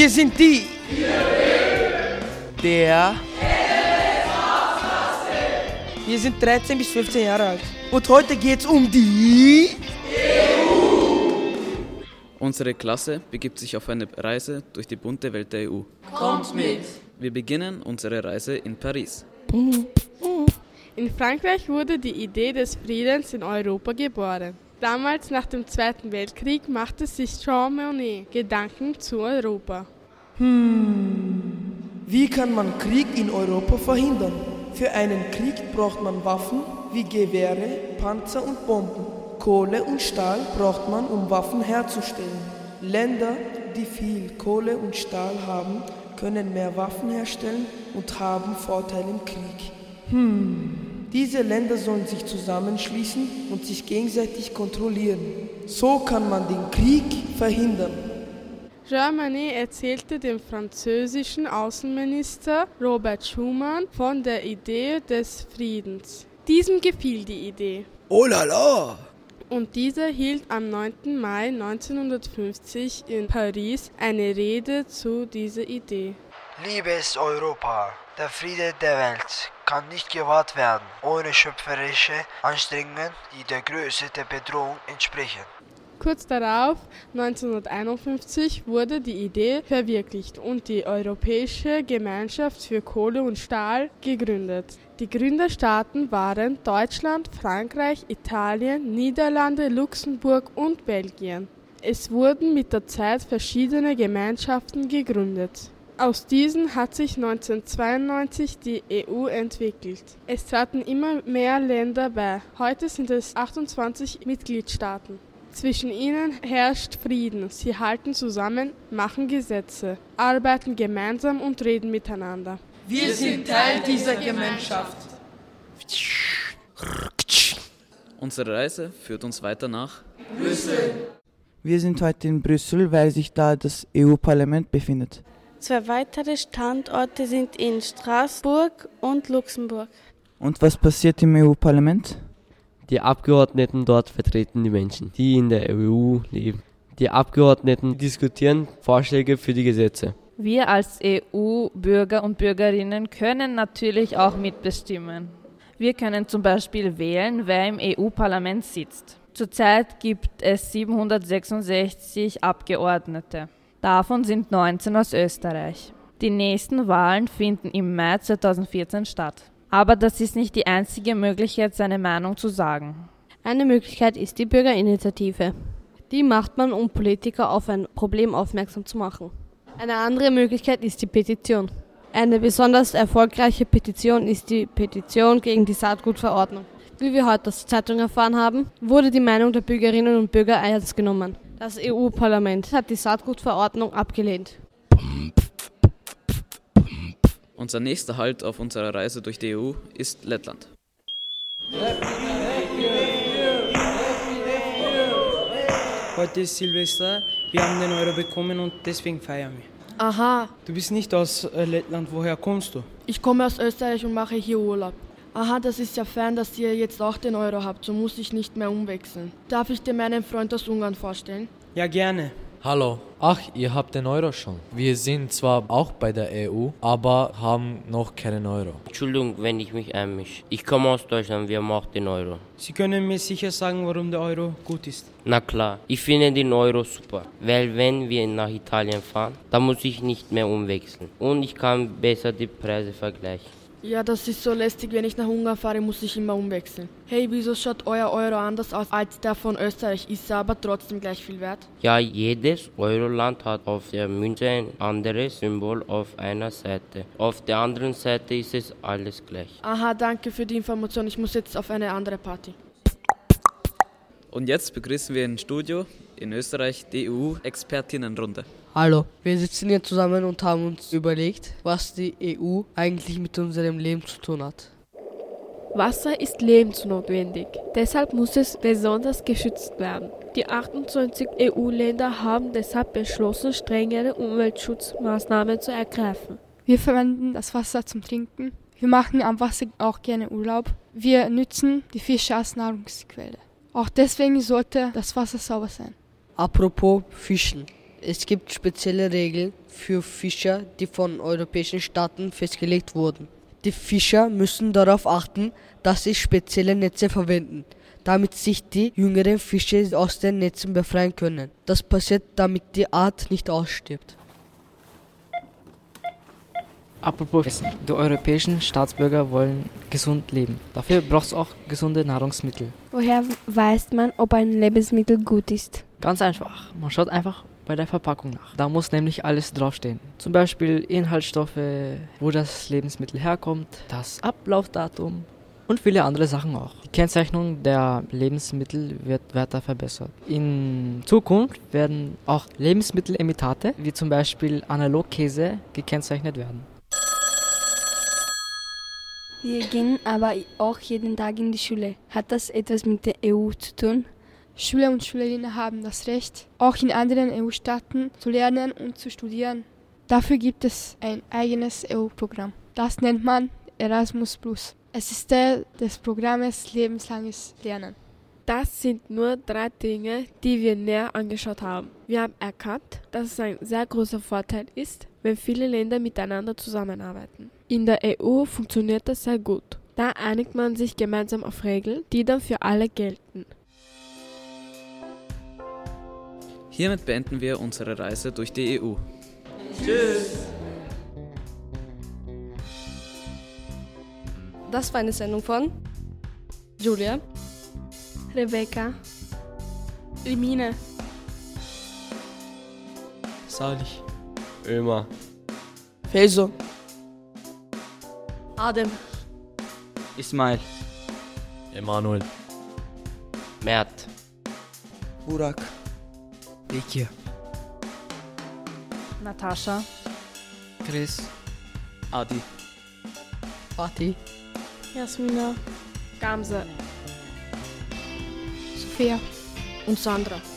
Wir sind die. Der. Wir sind 13 bis 15 Jahre alt. Und heute geht's um die. Unsere Klasse begibt sich auf eine Reise durch die bunte Welt der EU. Kommt mit! Wir beginnen unsere Reise in Paris. In Frankreich wurde die Idee des Friedens in Europa geboren. Damals nach dem Zweiten Weltkrieg machte sich Jean Monnet Gedanken zu Europa. Wie kann man Krieg in Europa verhindern? Für einen Krieg braucht man Waffen wie Gewehre, Panzer und Bomben. Kohle und Stahl braucht man, um Waffen herzustellen. Länder, die viel Kohle und Stahl haben, können mehr Waffen herstellen und haben Vorteile im Krieg. Diese Länder sollen sich zusammenschließen und sich gegenseitig kontrollieren. So kann man den Krieg verhindern. Jean Monnet erzählte dem französischen Außenminister Robert Schuman von der Idee des Friedens. Diesem gefiel die Idee. Oh la la! Und dieser hielt am 9. Mai 1950 in Paris eine Rede zu dieser Idee. Liebes Europa, der Friede der Welt kann nicht gewahrt werden ohne schöpferische Anstrengungen, die der Größe der Bedrohung entsprechen. Kurz darauf, 1951, wurde die Idee verwirklicht und die Europäische Gemeinschaft für Kohle und Stahl gegründet. Die Gründerstaaten waren Deutschland, Frankreich, Italien, Niederlande, Luxemburg und Belgien. Es wurden mit der Zeit verschiedene Gemeinschaften gegründet. Aus diesen hat sich 1992 die EU entwickelt. Es traten immer mehr Länder bei. Heute sind es 28 Mitgliedstaaten. Zwischen ihnen herrscht Frieden. Sie halten zusammen, machen Gesetze, arbeiten gemeinsam und reden miteinander. Wir sind Teil dieser Gemeinschaft. Unsere Reise führt uns weiter nach Brüssel. Wir sind heute in Brüssel, weil sich da das EU-Parlament befindet. 2 weitere Standorte sind in Straßburg und Luxemburg. Und was passiert im EU-Parlament? Die Abgeordneten dort vertreten die Menschen, die in der EU leben. Die Abgeordneten diskutieren Vorschläge für die Gesetze. Wir als EU-Bürger und Bürgerinnen können natürlich auch mitbestimmen. Wir können zum Beispiel wählen, wer im EU-Parlament sitzt. Zurzeit gibt es 766 Abgeordnete. Davon sind 19 aus Österreich. Die nächsten Wahlen finden im Mai 2014 statt. Aber das ist nicht die einzige Möglichkeit, seine Meinung zu sagen. Eine Möglichkeit ist die Bürgerinitiative. Die macht man, um Politiker auf ein Problem aufmerksam zu machen. Eine andere Möglichkeit ist die Petition. Eine besonders erfolgreiche Petition ist die Petition gegen die Saatgutverordnung. Wie wir heute aus der Zeitung erfahren haben, wurde die Meinung der Bürgerinnen und Bürger ernst genommen. Das EU-Parlament hat die Saatgutverordnung abgelehnt. Unser nächster Halt auf unserer Reise durch die EU ist Lettland. Heute ist Silvester, wir haben den Euro bekommen und deswegen feiern wir. Aha, Du bist nicht aus Lettland, woher kommst du? ich komme aus Österreich und mache hier Urlaub. Aha, das ist ja fein, dass ihr jetzt auch den Euro habt, so muss ich nicht mehr umwechseln. Darf ich dir meinen Freund aus Ungarn vorstellen? Ja, gerne. Hallo. Ach, ihr habt den Euro schon. Wir sind zwar auch bei der EU, aber haben noch keinen Euro. Entschuldigung, wenn ich mich einmische. Ich komme aus Deutschland, wir haben auch den Euro. Sie können mir sicher sagen, warum der Euro gut ist. Na klar, ich finde den Euro super, weil wenn wir nach Italien fahren, dann muss ich nicht mehr umwechseln und ich kann besser die Preise vergleichen. Ja, das ist so lästig, wenn ich nach Ungarn fahre, muss ich immer umwechseln. Hey, wieso schaut euer Euro anders aus als der von Österreich? Ist er aber trotzdem gleich viel wert? Ja, jedes Euroland hat auf der Münze ein anderes Symbol auf einer Seite. Auf der anderen Seite ist es alles gleich. Aha, danke für die Information. Ich muss jetzt auf eine andere Party. Und jetzt begrüßen wir im Studio in Österreich die EU-Expertinnenrunde. Hallo, wir sitzen hier zusammen und haben uns überlegt, was die EU eigentlich mit unserem Leben zu tun hat. Wasser ist lebensnotwendig, deshalb muss es besonders geschützt werden. Die 28 EU-Länder haben deshalb beschlossen, strengere Umweltschutzmaßnahmen zu ergreifen. Wir verwenden das Wasser zum Trinken. Wir machen am Wasser auch gerne Urlaub. Wir nützen die Fische als Nahrungsquelle. Auch deswegen sollte das Wasser sauber sein. Apropos Fischen. Es gibt spezielle Regeln für Fischer, die von europäischen Staaten festgelegt wurden. Die Fischer müssen darauf achten, dass sie spezielle Netze verwenden, damit sich die jüngeren Fische aus den Netzen befreien können. Das passiert, damit die Art nicht ausstirbt. Apropos Essen. Die europäischen Staatsbürger wollen gesund leben. Dafür braucht es auch gesunde Nahrungsmittel. Woher weiß man, ob ein Lebensmittel gut ist? Ganz einfach. Man schaut einfach bei der Verpackung nach. Da muss nämlich alles draufstehen. Zum Beispiel Inhaltsstoffe, wo das Lebensmittel herkommt, das Ablaufdatum und viele andere Sachen auch. Die Kennzeichnung der Lebensmittel wird weiter verbessert. In Zukunft werden auch Lebensmittelimitate, wie zum Beispiel Analogkäse, gekennzeichnet werden. Wir gehen aber auch jeden Tag in die Schule. Hat das etwas mit der EU zu tun? Schüler und Schülerinnen haben das Recht, auch in anderen EU-Staaten zu lernen und zu studieren. Dafür gibt es ein eigenes EU-Programm. Das nennt man Erasmus+. Es ist Teil des Programmes Lebenslanges Lernen. Das sind nur 3 Dinge, die wir näher angeschaut haben. Wir haben erkannt, dass es ein sehr großer Vorteil ist, wenn viele Länder miteinander zusammenarbeiten. In der EU funktioniert das sehr gut. Da einigt man sich gemeinsam auf Regeln, die dann für alle gelten. Hiermit beenden wir unsere Reise durch die EU. Tschüss! Das war eine Sendung von Julia, Rebecca, Rimine, Salih, Ömer, Faiso, Adem, Ismail, Emanuel, Mert, Burak, Bekir, Natascha, Chris, Adi, Fatih, Jasmina, Gamze, Sophia und Sandra.